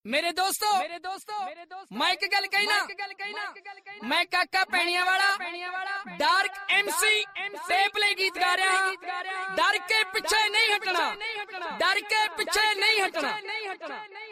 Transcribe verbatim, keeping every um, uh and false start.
मेरे दोस्तों मेरे दोस्तों मैं एक गल कहना, मैं काका पैणिया वाला डार्क एमसी टेप ले गीत गा रहा हूं। डर के पीछे नहीं हटना, डर के पीछे नहीं हटना।